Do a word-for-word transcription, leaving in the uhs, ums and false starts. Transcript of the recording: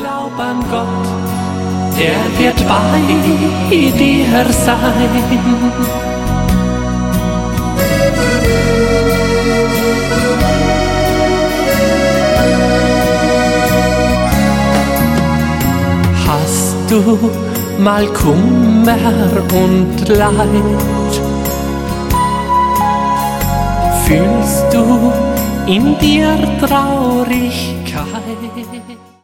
glaub an Gott, der wird bei dir sein. Hast du mal Kummer und Leid? Fühlst du in dir Traurigkeit?